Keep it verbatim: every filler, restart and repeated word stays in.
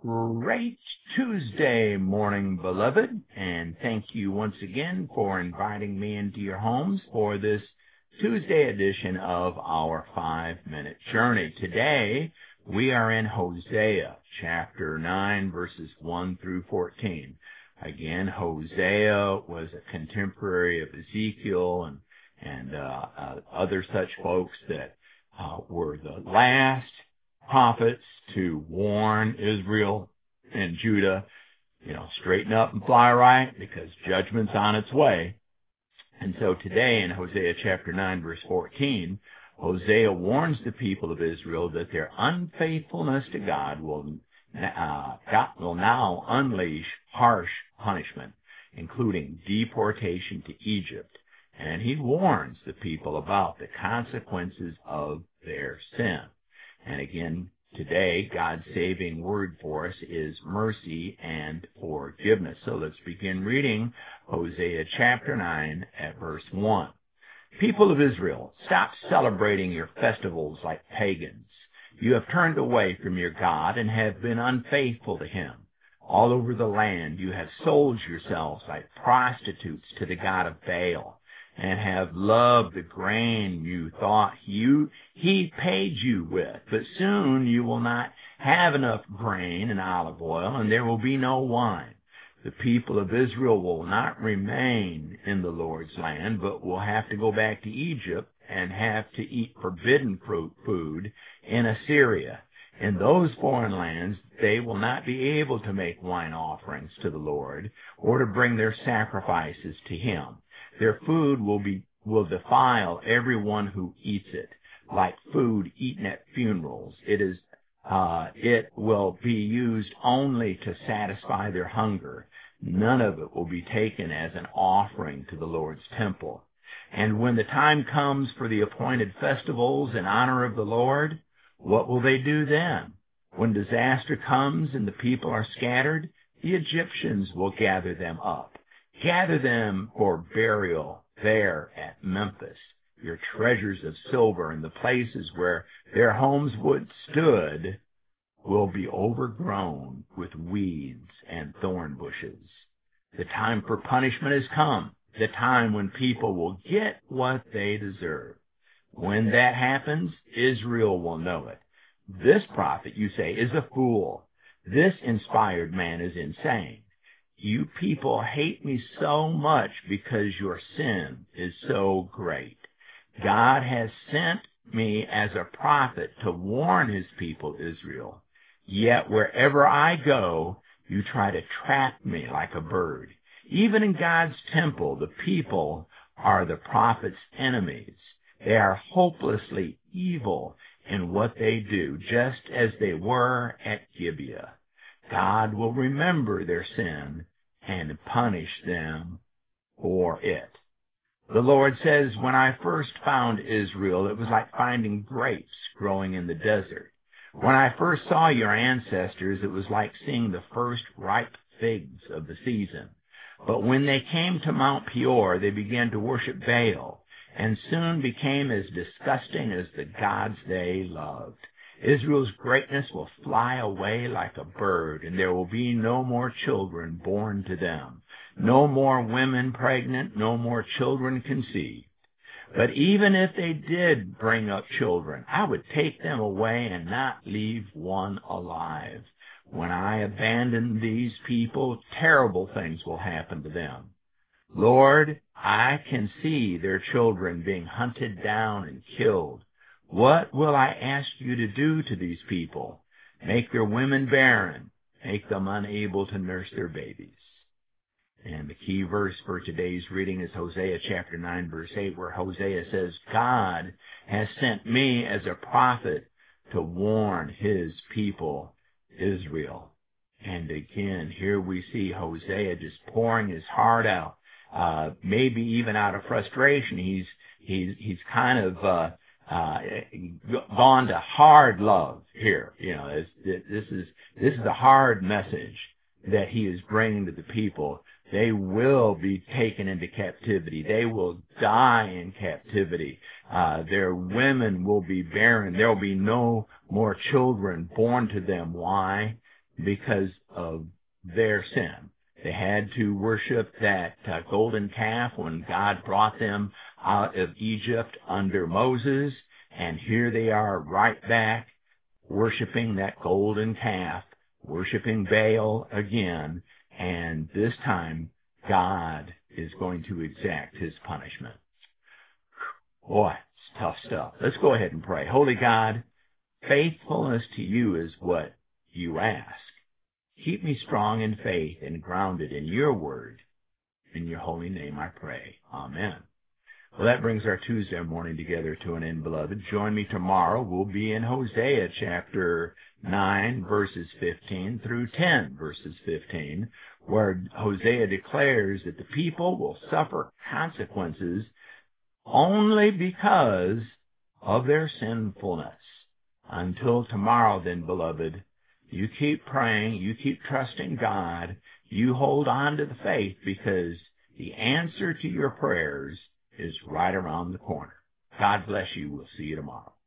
Great Tuesday morning, beloved, and thank you once again for inviting me into your homes for this Tuesday edition of our five-minute journey. Today, we are in Hosea, chapter nine, verses one through fourteen. Again, Hosea was a contemporary of Ezekiel and, and uh, uh, other such folks that uh, were the last prophets to warn Israel and Judah, you know, straighten up and fly right because judgment's on its way. And so today in Hosea chapter nine, verse fourteen, Hosea warns the people of Israel that their unfaithfulness to God will, uh, God will now unleash harsh punishment, including deportation to Egypt. And he warns the people about the consequences of their sin. And again, today, God's saving word for us is mercy and forgiveness. So let's begin reading Hosea chapter nine at verse one. People of Israel, stop celebrating your festivals like pagans. You have turned away from your God and have been unfaithful to him. All over the land you have sold yourselves like prostitutes to the god of Baal, and have loved the grain you thought you he paid you with. But soon you will not have enough grain and olive oil, and there will be no wine. The people of Israel will not remain in the Lord's land, but will have to go back to Egypt and have to eat forbidden fruit food in Assyria. In those foreign lands, they will not be able to make wine offerings to the Lord or to bring their sacrifices to him. Their food will be will defile everyone who eats it, like food eaten at funerals. It is uh, it will be used only to satisfy their hunger. None of it will be taken as an offering to the Lord's temple. And when the time comes for the appointed festivals in honor of the Lord, what will they do then? When disaster comes and the people are scattered, the Egyptians will gather them up. Gather them for burial there at Memphis. Your treasures of silver and the places where their homes would stood will be overgrown with weeds and thorn bushes. The time for punishment has come, the time when people will get what they deserve. When that happens, Israel will know it. This prophet, you say, is a fool. This inspired man is insane. You people hate me so much because your sin is so great. God has sent me as a prophet to warn his people Israel. Yet wherever I go, you try to trap me like a bird. Even in God's temple, the people are the prophet's enemies. They are hopelessly evil in what they do, just as they were at Gibeah. God will remember their sin and punish them for it. The Lord says, when I first found Israel, it was like finding grapes growing in the desert. When I first saw your ancestors, it was like seeing the first ripe figs of the season. But when they came to Mount Peor, they began to worship Baal, and soon became as disgusting as the gods they loved. Israel's greatness will fly away like a bird, and there will be no more children born to them. No more women pregnant, no more children conceived. But even if they did bring up children, I would take them away and not leave one alive. When I abandon these people, terrible things will happen to them. Lord, I can see their children being hunted down and killed. What will I ask you to do to these people? Make their women barren. Make them unable to nurse their babies. And the key verse for today's reading is Hosea chapter nine, verse eight, where Hosea says, God has sent me as a prophet to warn his people, Israel. And again, here we see Hosea just pouring his heart out, uh, maybe even out of frustration. He's, he's, he's kind of, uh, Uh, gone to hard love here. You know, this, this is this is a hard message that he is bringing to the people. They will be taken into captivity. They will die in captivity. Uh, their women will be barren. There will be no more children born to them. Why? because of their sin. They had to worship that uh, golden calf when God brought them out of Egypt under Moses, and here they are right back worshiping that golden calf, worshiping Baal again, and this time God is going to exact his punishment. Boy, it's tough stuff. Let's go ahead and pray. Holy God, faithfulness to you is what you ask. Keep me strong in faith and grounded in your word. In your holy name I pray. Amen. Well, that brings our Tuesday morning together to an end, beloved. Join me tomorrow. We'll be in Hosea chapter nine, verses fifteen through ten, verses fifteen, where Hosea declares that the people will suffer consequences only because of their sinfulness. Until tomorrow, then, beloved, you keep praying, you keep trusting God, you hold on to the faith, because the answer to your prayers is right around the corner. God bless you. We'll see you tomorrow.